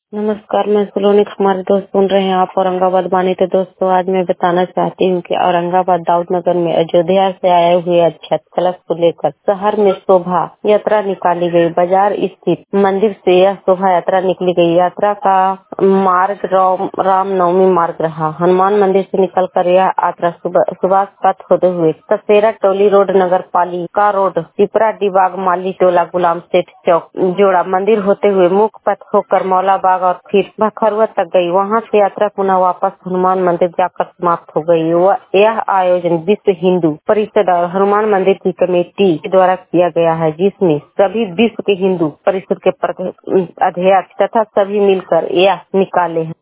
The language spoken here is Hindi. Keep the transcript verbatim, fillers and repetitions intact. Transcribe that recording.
नमस्कार, मैं सलोनी कुमारी। दोस्त सुन रहे हैं आप औरंगाबाद बानी। तो दोस्तों, आज मैं बताना चाहती हूँ कि औरंगाबाद दाऊदनगर में अयोध्या से आए हुए अक्षत कलश को लेकर शहर में शोभा यात्रा निकाली गई। बाजार स्थित मंदिर से यह शोभा यात्रा निकली गई। यात्रा का मार्ग राम रामनवमी मार्ग रहा। हनुमान मंदिर से निकलकर यह यात्रा सुभाष पथ होते हुए तसेरा टोली रोड, नगर पालिका रोड, पिपरा डिबाग, माली टोला, गुलाम सेठ चौक, जोड़ा मंदिर होते हुए मुख्य पथ होकर मौलाबाग और फिर भखरुआ तक गई। वहां से यात्रा पुनः वापस हनुमान मंदिर जाकर समाप्त हो गई। वह यह आयोजन विश्व हिंदू परिषद और हनुमान मंदिर की कमेटी के द्वारा किया गया है, जिसमें सभी विश्व के हिंदू परिषद के अध्यक्ष तथा सभी मिलकर यह निकाले हैं।